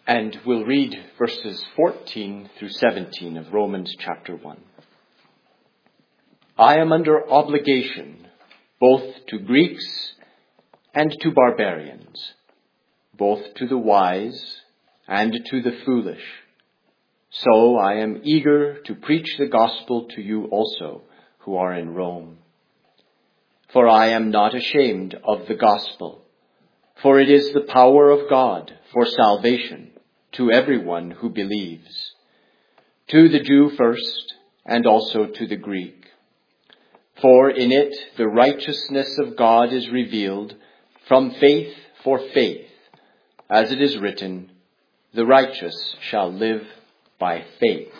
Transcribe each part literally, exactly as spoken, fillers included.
And we'll read verses fourteen through seventeen of Romans chapter one. I am under obligation both to Greeks and to barbarians, both to the wise and to the foolish. So I am eager to preach the gospel to you also who are in Rome. For I am not ashamed of the gospel, for it is the power of God for salvation to everyone who believes, to the Jew first, and also to the Greek. For in it the righteousness of God is revealed from faith for faith, as it is written, the righteous shall live by faith.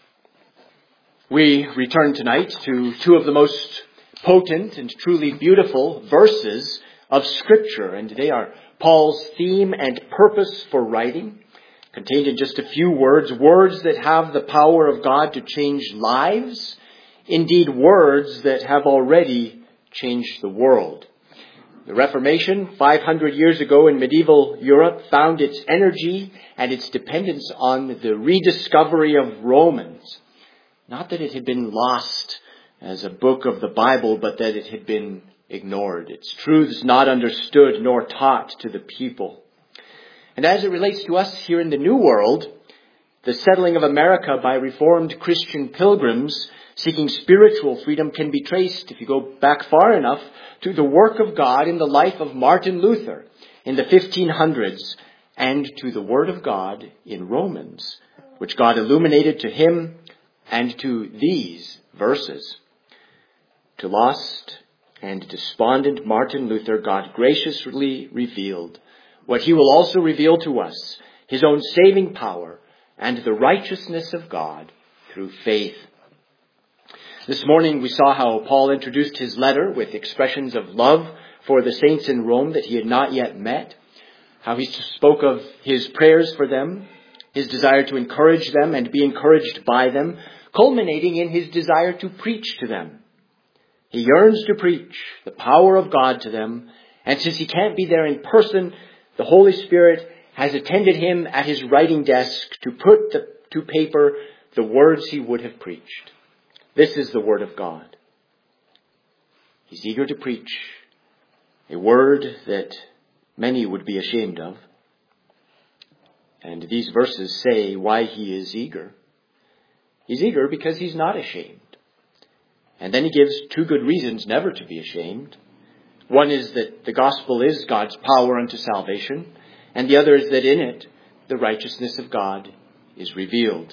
We return tonight to two of the most potent and truly beautiful verses of Scripture, and they are Paul's theme and purpose for writing, contained in just a few words, words that have the power of God to change lives, indeed words that have already changed the world. The Reformation, five hundred years ago in medieval Europe, found its energy and its dependence on the rediscovery of Romans. Not that it had been lost as a book of the Bible, but that it had been ignored. Its truths not understood nor taught to the people. And as it relates to us here in the New World, the settling of America by Reformed Christian pilgrims seeking spiritual freedom can be traced, if you go back far enough, to the work of God in the life of Martin Luther in the fifteen hundreds and to the Word of God in Romans, which God illuminated to him and to these verses. To lost and despondent Martin Luther, God graciously revealed what he will also reveal to us, his own saving power and the righteousness of God through faith. This morning we saw how Paul introduced his letter with expressions of love for the saints in Rome that he had not yet met, how he spoke of his prayers for them, his desire to encourage them and be encouraged by them, culminating in his desire to preach to them. He yearns to preach the power of God to them, and since he can't be there in person, the Holy Spirit has attended him at his writing desk to put the, to paper the words he would have preached. This is the Word of God. He's eager to preach a word that many would be ashamed of. And these verses say why he is eager. He's eager because he's not ashamed. And then he gives two good reasons never to be ashamed. One is that the gospel is God's power unto salvation, and the other is that in it the righteousness of God is revealed.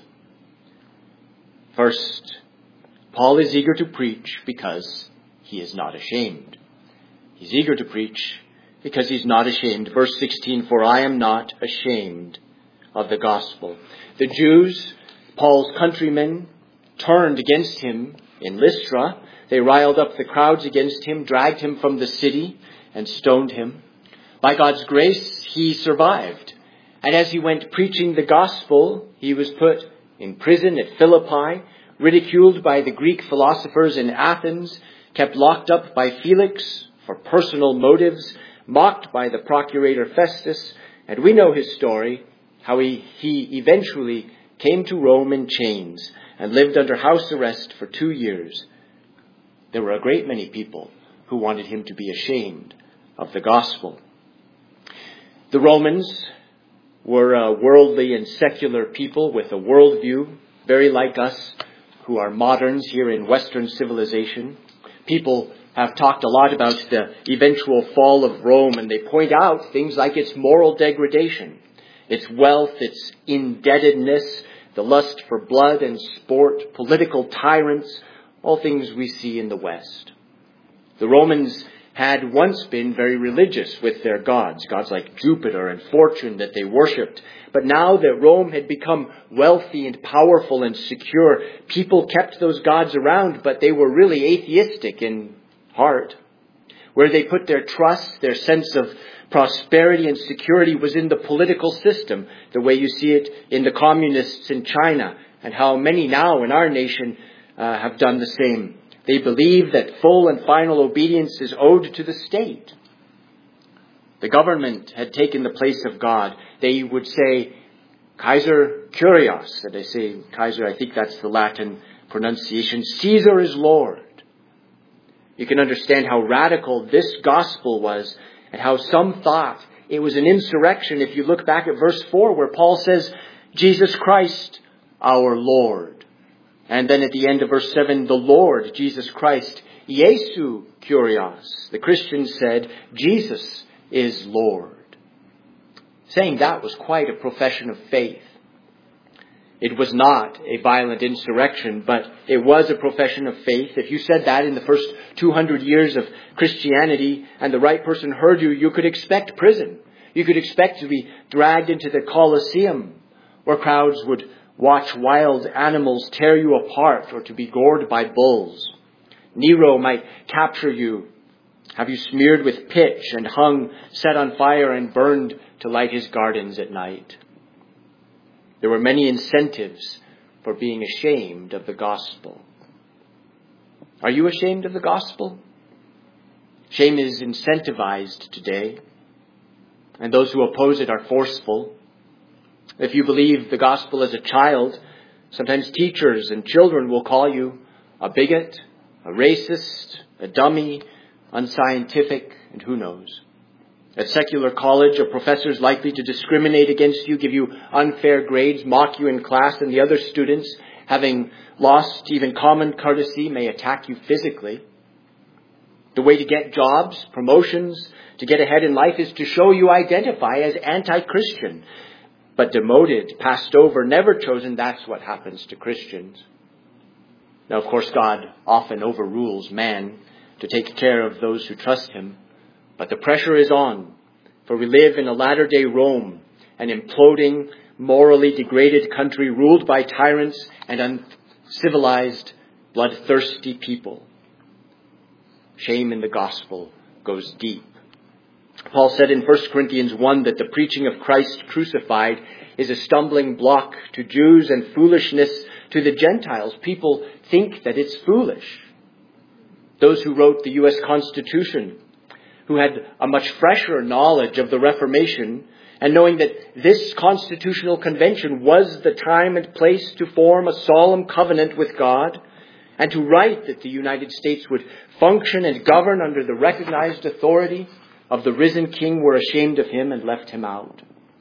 First, Paul is eager to preach because he is not ashamed. He's eager to preach because he's not ashamed. Verse sixteen, for I am not ashamed of the gospel. The Jews, Paul's countrymen, turned against him in Lystra. They riled up the crowds against him, dragged him from the city, and stoned him. By God's grace, he survived. And as he went preaching the gospel, he was put in prison at Philippi, ridiculed by the Greek philosophers in Athens, kept locked up by Felix for personal motives, mocked by the procurator Festus. And we know his story, how he, he eventually came to Rome in chains and lived under house arrest for two years. There were a great many people who wanted him to be ashamed of the gospel. The Romans were a worldly and secular people with a worldview, very like us who are moderns here in Western civilization. People have talked a lot about the eventual fall of Rome, and they point out things like its moral degradation, its wealth, its indebtedness, the lust for blood and sport, political tyrants, all things we see in the West. The Romans had once been very religious with their gods, gods like Jupiter and Fortune that they worshipped. But now that Rome had become wealthy and powerful and secure, people kept those gods around, but they were really atheistic in heart. Where they put their trust, their sense of prosperity and security was in the political system, the way you see it in the communists in China, and how many now in our nation uh, have done the same. They believe that full and final obedience is owed to the state. The government had taken the place of God. They would say, Kaiser Kyrios, and I say Kaiser, I think that's the Latin pronunciation. Caesar is Lord. You can understand how radical this gospel was and how some thought it was an insurrection if you look back at verse four where Paul says, Jesus Christ, our Lord. And then at the end of verse seven, the Lord, Jesus Christ, Iesu Kyrios. The Christians said, Jesus is Lord. Saying that was quite a profession of faith. It was not a violent insurrection, but it was a profession of faith. If you said that in the first two hundred years of Christianity and the right person heard you, you could expect prison. You could expect to be dragged into the Colosseum, where crowds would watch wild animals tear you apart or to be gored by bulls. Nero might capture you, have you smeared with pitch and hung, set on fire and burned to light his gardens at night. There were many incentives for being ashamed of the gospel. Are you ashamed of the gospel? Shame is incentivized today, and those who oppose it are forceful. If you believe the gospel as a child, sometimes teachers and children will call you a bigot, a racist, a dummy, unscientific, and who knows. At secular college, a professor is likely to discriminate against you, give you unfair grades, mock you in class, and the other students, having lost even common courtesy, may attack you physically. The way to get jobs, promotions, to get ahead in life is to show you identify as anti-Christian. But demoted, passed over, never chosen, that's what happens to Christians. Now, of course, God often overrules man to take care of those who trust him. But the pressure is on, for we live in a latter-day Rome, an imploding, morally degraded country ruled by tyrants and uncivilized, bloodthirsty people. Shame in the gospel goes deep. Paul said in First Corinthians one that the preaching of Christ crucified is a stumbling block to Jews and foolishness to the Gentiles. People think that it's foolish. Those who wrote the U S Constitution, who had a much fresher knowledge of the Reformation, and knowing that this constitutional convention was the time and place to form a solemn covenant with God, and to write that the United States would function and govern under the recognized authority of the risen King, were ashamed of him and left him out.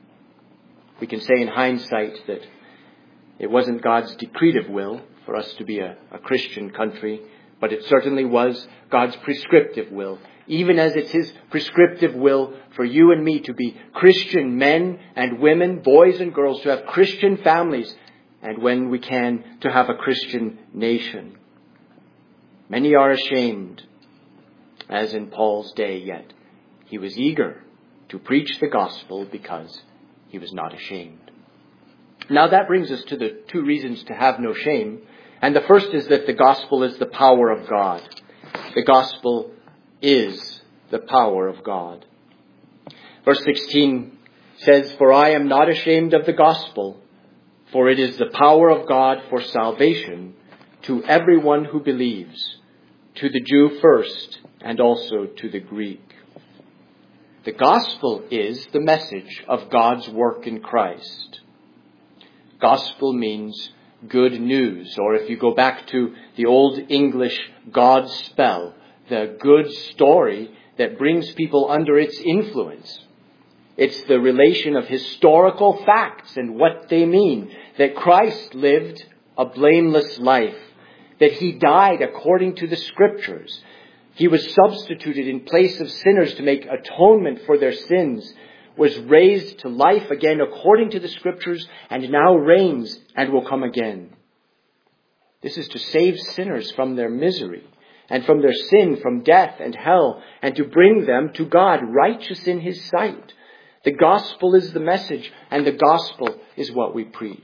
We can say in hindsight that it wasn't God's decretive will for us to be a, a Christian country, but it certainly was God's prescriptive will, even as it's his prescriptive will for you and me to be Christian men and women, boys and girls, to have Christian families, and when we can, to have a Christian nation. Many are ashamed, as in Paul's day, yet he was eager to preach the gospel because he was not ashamed. Now that brings us to the two reasons to have no shame. And the first is that the gospel is the power of God. The gospel is the power of God. Verse sixteen says, "For I am not ashamed of the gospel, for it is the power of God for salvation to everyone who believes, to the Jew first, and also to the Greek." The gospel is the message of God's work in Christ. Gospel means good news, or if you go back to the Old English God spell, the good story that brings people under its influence. It's the relation of historical facts and what they mean. That Christ lived a blameless life. That he died according to the Scriptures. He was substituted in place of sinners to make atonement for their sins. Was raised to life again according to the Scriptures, and now reigns and will come again. This is to save sinners from their misery and from their sin, from death and hell, and to bring them to God, righteous in his sight. The gospel is the message, and the gospel is what we preach.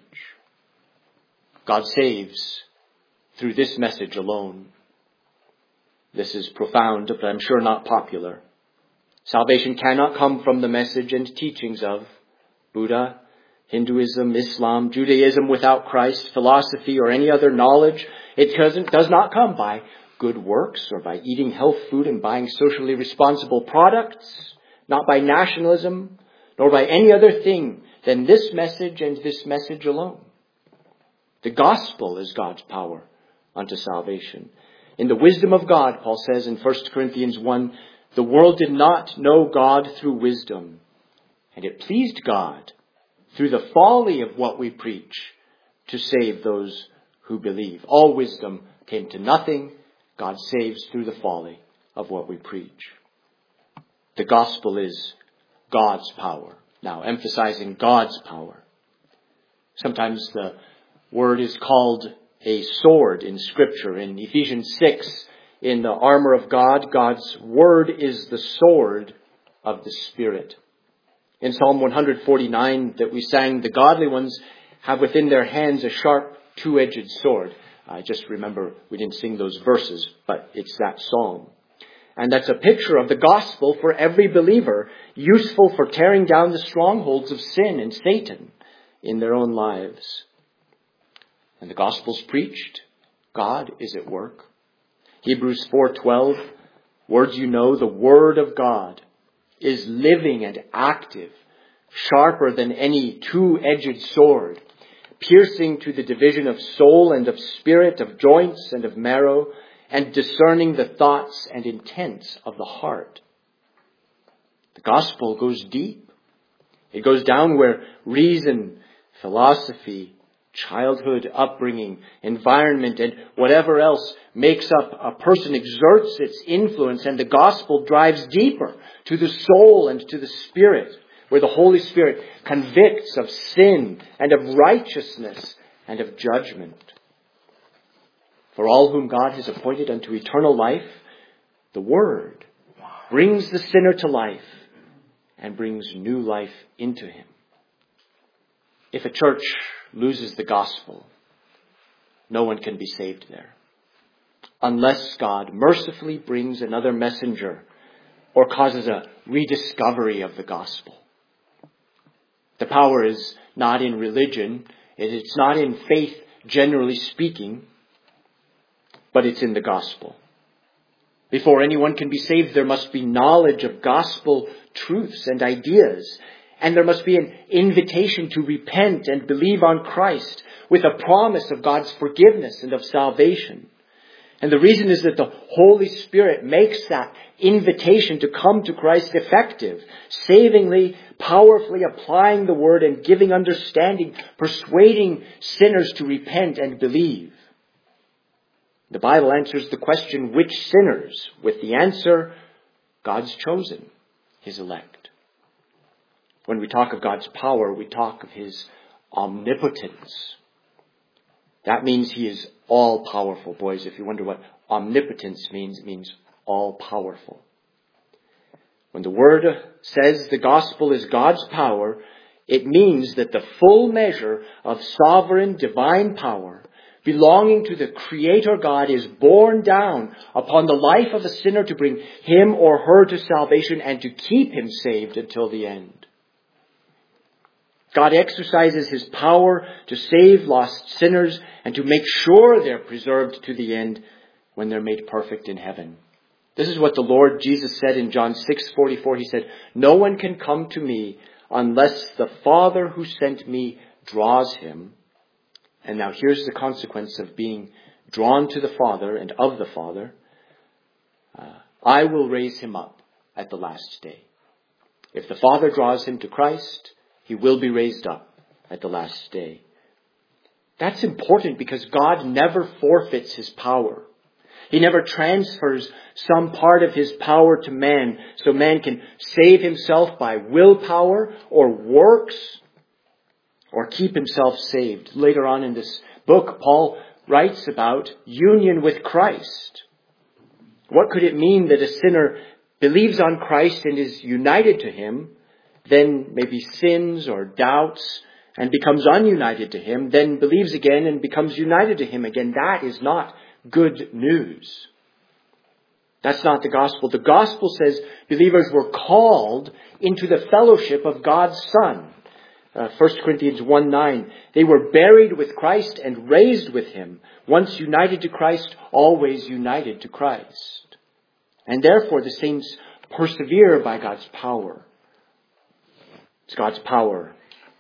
God saves through this message alone. This is profound, but I'm sure not popular. Salvation cannot come from the message and teachings of Buddha, Hinduism, Islam, Judaism without Christ, philosophy, or any other knowledge. It doesn't, does not come by good works or by eating health food and buying socially responsible products, not by nationalism, nor by any other thing than this message and this message alone. The gospel is God's power unto salvation. In the wisdom of God, Paul says in First Corinthians one, the world did not know God through wisdom, and it pleased God through the folly of what we preach to save those who believe. All wisdom came to nothing. God saves through the folly of what we preach. The gospel is God's power. Now, emphasizing God's power. Sometimes the word is called a sword in Scripture. In Ephesians six, in the armor of God, God's word is the sword of the Spirit. In Psalm one forty-nine that we sang, the godly ones have within their hands a sharp two-edged sword. I just remember we didn't sing those verses, but it's that psalm. And that's a picture of the gospel for every believer, useful for tearing down the strongholds of sin and Satan in their own lives. And the gospel's preached. God is at work. Hebrews four twelve, words you know, the word of God is living and active, sharper than any two-edged sword, piercing to the division of soul and of spirit, of joints and of marrow, and discerning the thoughts and intents of the heart. The gospel goes deep. It goes down where reason, philosophy, childhood upbringing, environment, and whatever else makes up a person exerts its influence, and the gospel drives deeper to the soul and to the spirit, where the Holy Spirit convicts of sin and of righteousness and of judgment. For all whom God has appointed unto eternal life, the Word brings the sinner to life and brings new life into him. If a church loses the gospel, no one can be saved there, unless God mercifully brings another messenger or causes a rediscovery of the gospel. The power is not in religion, it's not in faith generally speaking, but it's in the gospel. Before anyone can be saved, there must be knowledge of gospel truths and ideas. And there must be an invitation to repent and believe on Christ with a promise of God's forgiveness and of salvation. And the reason is that the Holy Spirit makes that invitation to come to Christ effective, savingly, powerfully applying the word and giving understanding, persuading sinners to repent and believe. The Bible answers the question, which sinners? With the answer, God's chosen, his elect. When we talk of God's power, we talk of his omnipotence. That means he is all-powerful. Boys, if you wonder what omnipotence means, it means all-powerful. When the word says the gospel is God's power, it means that the full measure of sovereign divine power belonging to the Creator God is borne down upon the life of a sinner to bring him or her to salvation and to keep him saved until the end. God exercises his power to save lost sinners and to make sure they're preserved to the end when they're made perfect in heaven. This is what the Lord Jesus said in John six forty-four. He said, "No one can come to me unless the Father who sent me draws him." And now here's the consequence of being drawn to the Father and of the Father. Uh, I will raise him up at the last day. If the Father draws him to Christ, he will be raised up at the last day. That's important because God never forfeits his power. He never transfers some part of his power to man so man can save himself by willpower or works or keep himself saved. Later on in this book, Paul writes about union with Christ. What could it mean that a sinner believes on Christ and is united to him, then maybe sins or doubts and becomes ununited to him, then believes again and becomes united to him again? That is not good news. That's not the gospel. The gospel says believers were called into the fellowship of God's Son. Uh, First Corinthians one nine. They were buried with Christ and raised with him. Once united to Christ, always united to Christ. And therefore the saints persevere by God's power. It's God's power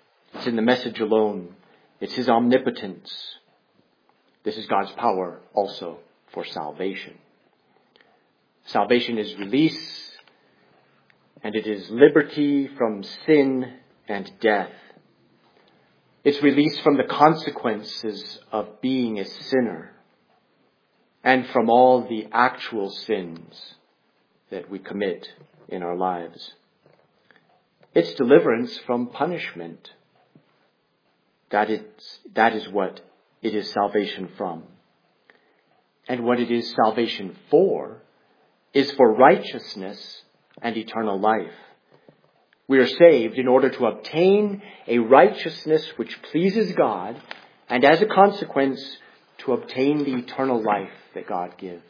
It's in the message alone. It's His omnipotence. This is God's power also for salvation. Salvation is release, and it is liberty from sin and death. It's release from the consequences of being a sinner and from all the actual sins that we commit in our lives. It's deliverance from punishment. That is, that is what it is salvation from. And what it is salvation for is for righteousness and eternal life. We are saved in order to obtain a righteousness which pleases God, and as a consequence, to obtain the eternal life that God gives.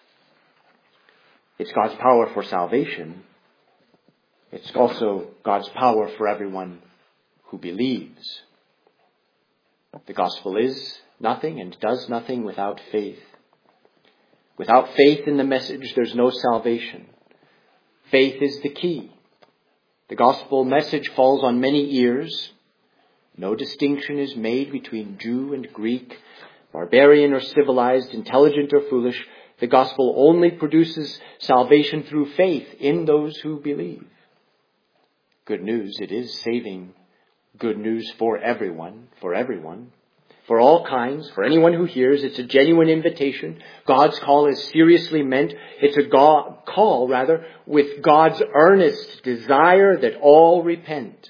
It's God's power for salvation. It's also God's power for everyone who believes. The gospel is nothing and does nothing without faith. Without faith in the message, there's no salvation. Faith is the key. The gospel message falls on many ears. No distinction is made between Jew and Greek, barbarian or civilized, intelligent or foolish. The gospel only produces salvation through faith in those who believe. Good news, it is saving good news for everyone, for everyone, for all kinds, for anyone who hears. It's a genuine invitation. God's call is seriously meant. It's a God, call, rather, with God's earnest desire that all repent.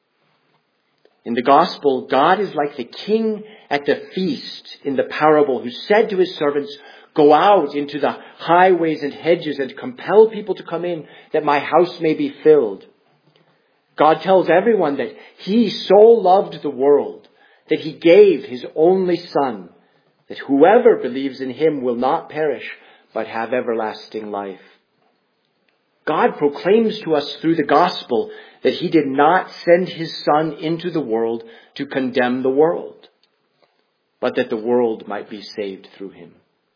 In the gospel, God is like the king at the feast in the parable who said to his servants, "Go out into the highways and hedges and compel people to come in, that my house may be filled." God tells everyone that He so loved the world that He gave His only Son, that whoever believes in Him will not perish, but have everlasting life. God proclaims to us through the gospel that He did not send His Son into the world to condemn the world, but that the world might be saved through Him.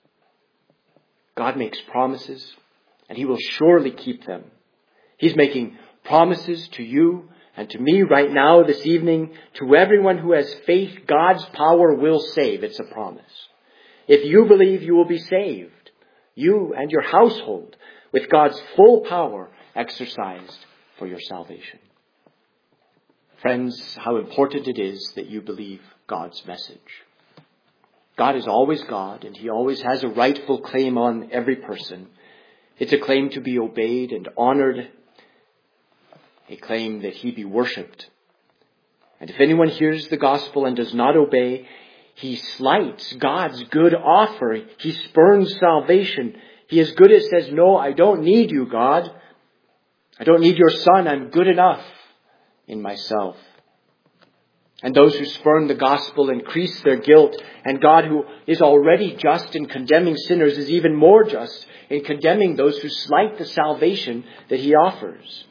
God makes promises, and He will surely keep them. He's making promises to you and to me right now, this evening, to everyone who has faith. God's power will save. It's a promise. If you believe, you will be saved, you and your household, with God's full power exercised for your salvation. Friends, how important it is that you believe God's message. God is always God, and He always has a rightful claim on every person. It's a claim to be obeyed and honored, a claim that He be worshipped. And if anyone hears the gospel and does not obey, he slights God's good offer. He spurns salvation. He as good as says, "No, I don't need you, God. I don't need your Son. I'm good enough in myself." And those who spurn the gospel increase their guilt. And God, who is already just in condemning sinners, is even more just in condemning those who slight the salvation that He offers.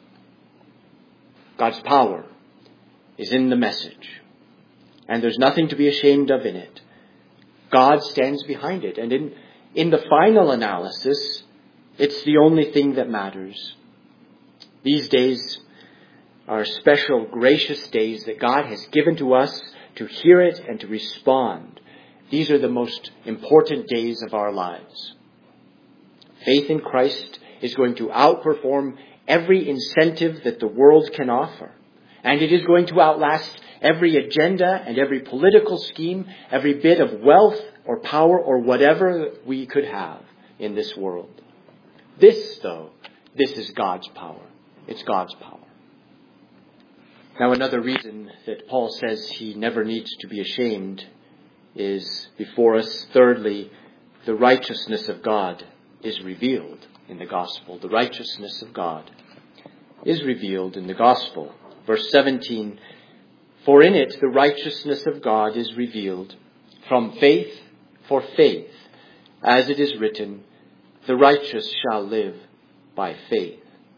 God's power is in the message, and there's nothing to be ashamed of in it. God stands behind it, and in, in the final analysis, it's the only thing that matters. These days are special, gracious days that God has given to us to hear it and to respond. These are the most important days of our lives. Faith in Christ is going to outperform every incentive that the world can offer. And it is going to outlast every agenda and every political scheme, every bit of wealth or power or whatever we could have in this world. This, though, this is God's power. It's God's power. Now, another reason that Paul says he never needs to be ashamed is before us. Thirdly, the righteousness of God is revealed in the gospel. The righteousness of God is revealed in the gospel. Verse seventeen, "For in it the righteousness of God is revealed from faith for faith, as it is written, the righteous shall live by faith."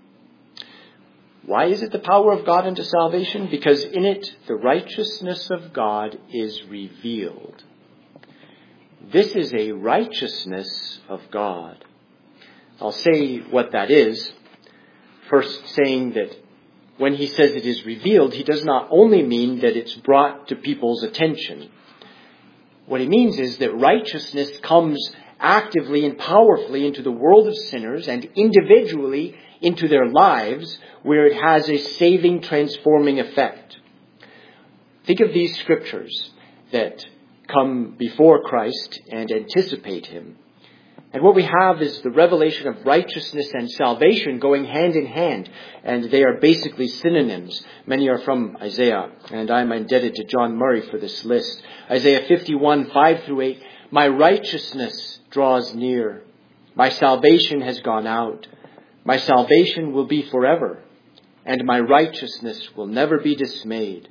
Why is it the power of God unto salvation? Because in it the righteousness of God is revealed. This is a righteousness of God. I'll say what that is. First, saying that when he says it is revealed, he does not only mean that it's brought to people's attention. What he means is that righteousness comes actively and powerfully into the world of sinners and individually into their lives, where it has a saving, transforming effect. Think of these scriptures that come before Christ and anticipate him. And what we have is the revelation of righteousness and salvation going hand in hand. And they are basically synonyms. Many are from Isaiah. And I'm indebted to John Murray for this list. Isaiah fifty-one, five through eight. My righteousness draws near. My salvation has gone out. My salvation will be forever. And my righteousness will never be dismayed.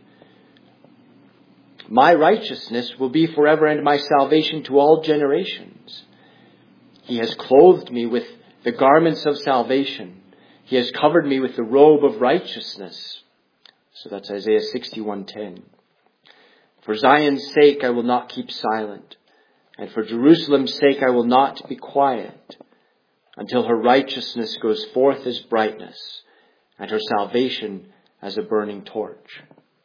My righteousness will be forever, and my salvation to all generations. He has clothed me with the garments of salvation. He has covered me with the robe of righteousness. So that's Isaiah sixty-one ten. For Zion's sake I will not keep silent, and for Jerusalem's sake I will not be quiet, until her righteousness goes forth as brightness, and her salvation as a burning torch.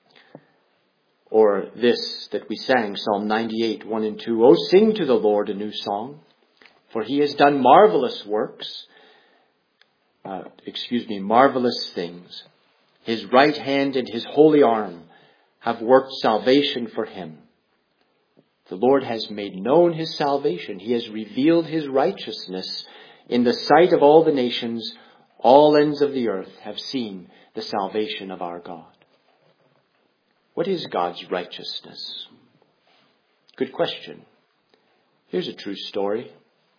Or this that we sang, Psalm ninety-eight, one and two. Oh, sing to the Lord a new song, for he has done marvelous works. Uh, excuse me, marvelous things. His right hand and his holy arm have worked salvation for him. The Lord has made known his salvation. He has revealed his righteousness in the sight of all the nations. All ends of the earth have seen the salvation of our God. What is God's righteousness? Good question. Here's a true story.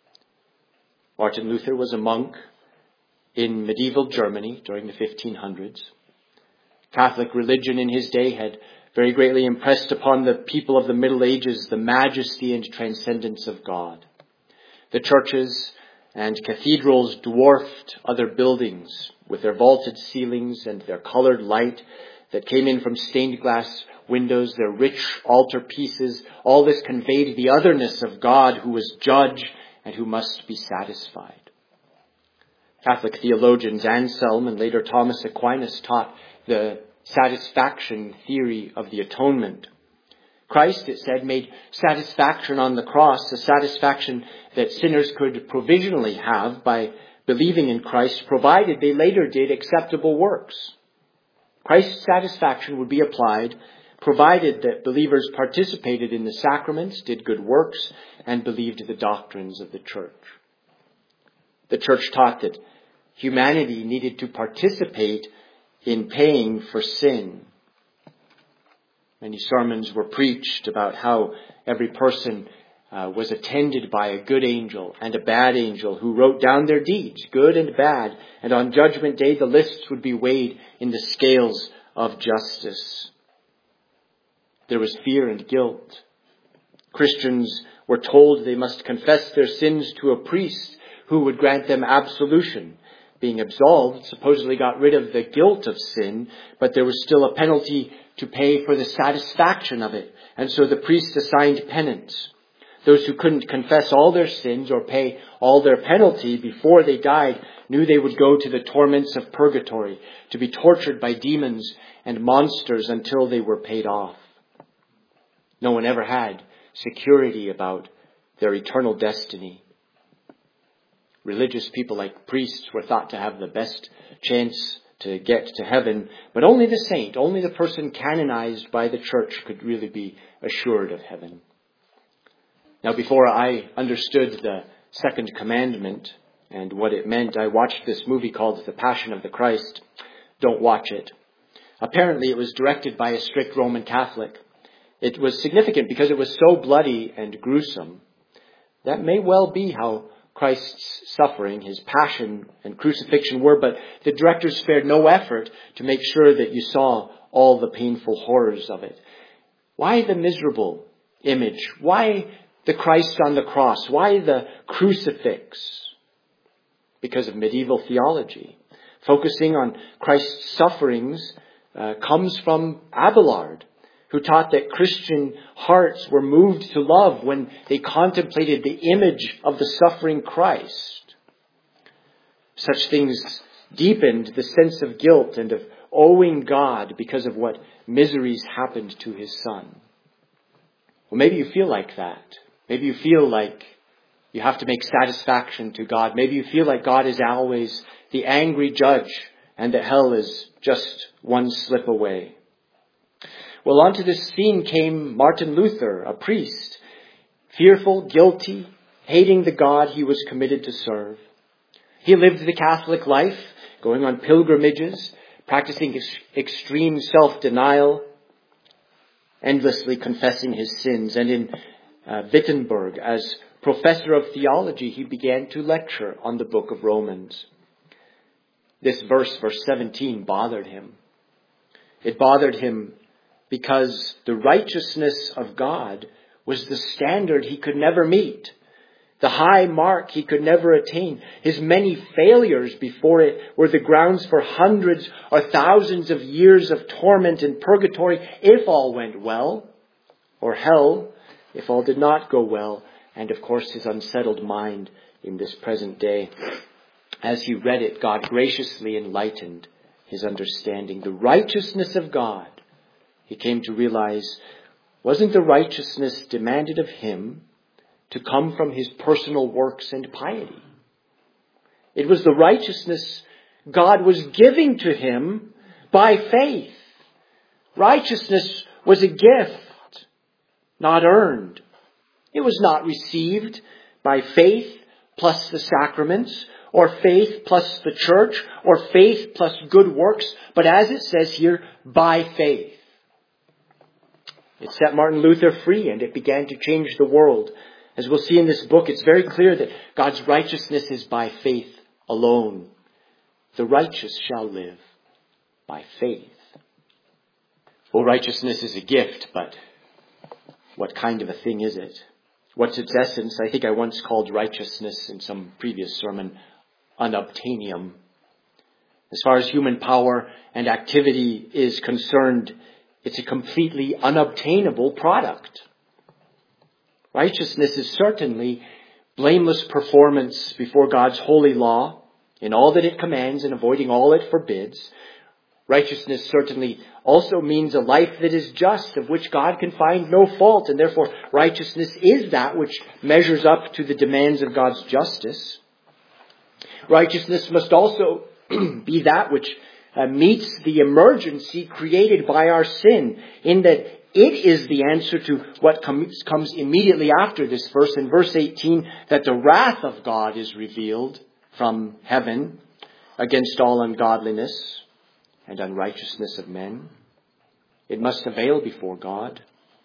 Martin Luther was a monk in medieval Germany during the fifteen hundreds. Catholic religion in his day had very greatly impressed upon the people of the Middle Ages the majesty and transcendence of God. The churches and cathedrals dwarfed other buildings with their vaulted ceilings and their colored light that came in from stained glass windows, their rich altar pieces. All this conveyed the otherness of God, who was judge and who must be satisfied. Catholic theologians Anselm and later Thomas Aquinas taught the satisfaction theory of the atonement. Christ, it said, made satisfaction on the cross, a satisfaction that sinners could provisionally have by believing in Christ, provided they later did acceptable works. Christ's satisfaction would be applied, provided that believers participated in the sacraments, did good works, and believed the doctrines of the church. The church taught that humanity needed to participate in paying for sin. Many sermons were preached about how every person uh, was attended by a good angel and a bad angel who wrote down their deeds, good and bad, and on Judgment Day the lists would be weighed in the scales of justice. There was fear and guilt. Christians were told they must confess their sins to a priest who would grant them absolution. Being absolved supposedly got rid of the guilt of sin, but there was still a penalty to pay for the satisfaction of it. And so the priest assigned penance. Those who couldn't confess all their sins or pay all their penalty before they died knew they would go to the torments of purgatory, to be tortured by demons and monsters until they were paid off. No one ever had security about their eternal destiny. Religious people like priests were thought to have the best chance to get to heaven, but only the saint, only the person canonized by the church could really be assured of heaven. Now, before I understood the second commandment and what it meant, I watched this movie called The Passion of the Christ. Don't watch it. Apparently, it was directed by a strict Roman Catholic. It was significant because it was so bloody and gruesome. That may well be how Christ's suffering, his passion and crucifixion were, but the directors spared no effort to make sure that you saw all the painful horrors of it. Why the miserable image? Why the Christ on the cross? Why the crucifix? Because of medieval theology. Focusing on Christ's sufferings uh, comes from Abelard, who taught that Christian hearts were moved to love when they contemplated the image of the suffering Christ. Such things deepened the sense of guilt and of owing God because of what miseries happened to his son. Well, maybe you feel like that. Maybe you feel like you have to make satisfaction to God. Maybe you feel like God is always the angry judge and that hell is just one slip away. Well, onto this scene came Martin Luther, a priest, fearful, guilty, hating the God he was committed to serve. He lived the Catholic life, going on pilgrimages, practicing ex- extreme self-denial, endlessly confessing his sins. And in uh, Wittenberg, as professor of theology, he began to lecture on the book of Romans. This verse, verse seventeen, bothered him. It bothered him because the righteousness of God was the standard he could never meet, the high mark he could never attain. His many failures before it were the grounds for hundreds or thousands of years of torment in purgatory if all went well, or hell if all did not go well, and of course his unsettled mind in this present day. As he read it, God graciously enlightened his understanding. The righteousness of God, he came to realize, wasn't the righteousness demanded of him to come from his personal works and piety. It was the righteousness God was giving to him by faith. Righteousness was a gift, not earned. It was not received by faith plus the sacraments, or faith plus the church, or faith plus good works, but as it says here, by faith. It set Martin Luther free, and it began to change the world. As we'll see in this book, it's very clear that God's righteousness is by faith alone. The righteous shall live by faith. Well, righteousness is a gift, but what kind of a thing is it? What's its essence? I think I once called righteousness in some previous sermon unobtainium. As far as human power and activity is concerned, it's a completely unobtainable product. Righteousness is certainly blameless performance before God's holy law in all that it commands and avoiding all it forbids. Righteousness certainly also means a life that is just, of which God can find no fault, and therefore righteousness is that which measures up to the demands of God's justice. Righteousness must also be that which uh, meets the emergency created by our sin, in that it is the answer to what comes, comes immediately after this verse. In verse eighteen, that the wrath of God is revealed from heaven against all ungodliness and unrighteousness of men. It must avail before God.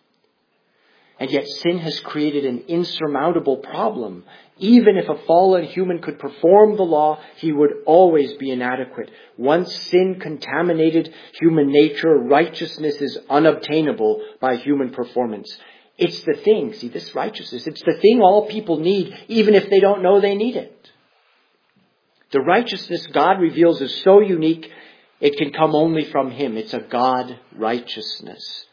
And yet sin has created an insurmountable problem. Even if a fallen human could perform the law, he would always be inadequate. Once sin contaminated human nature, righteousness is unobtainable by human performance. It's the thing, see, this righteousness, it's the thing all people need, even if they don't know they need it. The righteousness God reveals is so unique, it can come only from Him. It's a God righteousness.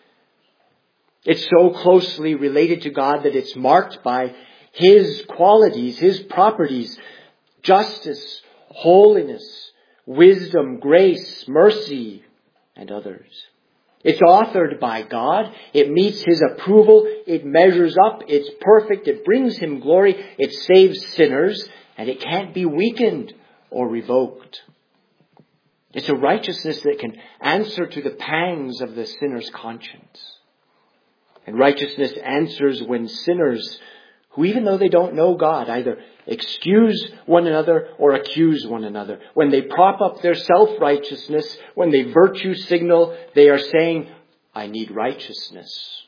It's so closely related to God that it's marked by His qualities, His properties, justice, holiness, wisdom, grace, mercy, and others. It's authored by God. It meets His approval. It measures up. It's perfect. It brings Him glory. It saves sinners. And it can't be weakened or revoked. It's a righteousness that can answer to the pangs of the sinner's conscience. And righteousness answers when sinners, who even though they don't know God, either excuse one another or accuse one another. When they prop up their self-righteousness, when they virtue signal, they are saying, I need righteousness.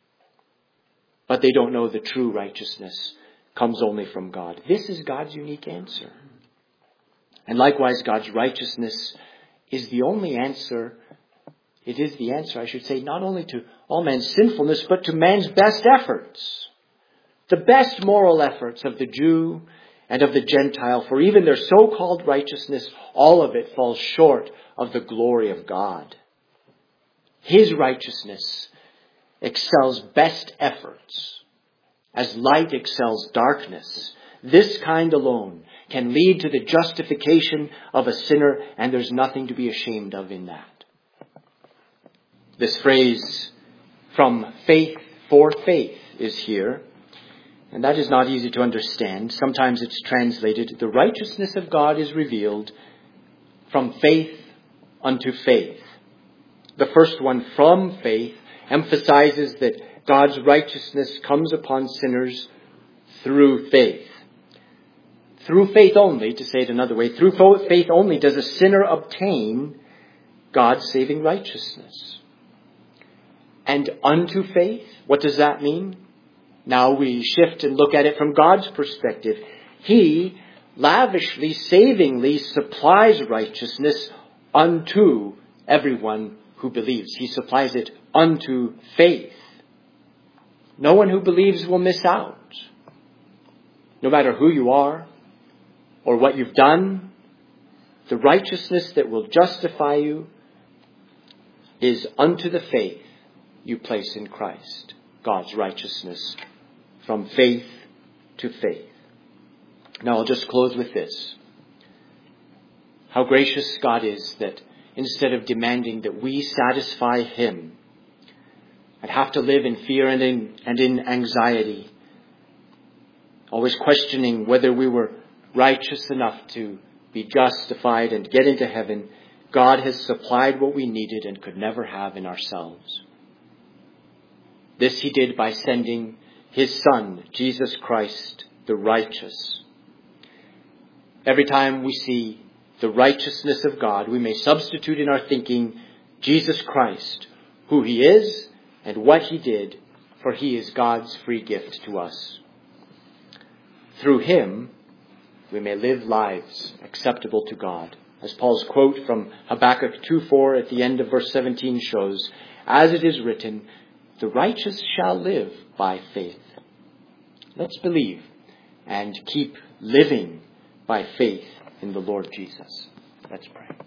But they don't know the true righteousness comes only from God. This is God's unique answer. And likewise, God's righteousness is the only answer. It is the answer, I should say, not only to all man's sinfulness, but to man's best efforts. The best moral efforts of the Jew and of the Gentile, for even their so-called righteousness, all of it falls short of the glory of God. His righteousness excels best efforts, as light excels darkness. This kind alone can lead to the justification of a sinner, and there's nothing to be ashamed of in that. This phrase, from faith for faith, is here, and that is not easy to understand. Sometimes it's translated, the righteousness of God is revealed from faith unto faith. The first one, from faith, emphasizes that God's righteousness comes upon sinners through faith. Through faith only, to say it another way, through faith only does a sinner obtain God's saving righteousness. And unto faith, what does that mean? Now we shift and look at it from God's perspective. He lavishly, savingly supplies righteousness unto everyone who believes. He supplies it unto faith. No one who believes will miss out. No matter who you are or what you've done, the righteousness that will justify you is unto the faith you place in Christ. God's righteousness from faith to faith. Now I'll just close with this. How gracious God is that instead of demanding that we satisfy Him and have to live in fear and in, and in anxiety, always questioning whether we were righteous enough to be justified and get into heaven, God has supplied what we needed and could never have in ourselves. This He did by sending His Son, Jesus Christ, the righteous. Every time we see the righteousness of God, we may substitute in our thinking Jesus Christ, who He is and what He did, for He is God's free gift to us. Through Him, we may live lives acceptable to God. As Paul's quote from Habakkuk two four at the end of verse seventeen shows, as it is written, the righteous shall live by faith. Let's believe and keep living by faith in the Lord Jesus. Let's pray.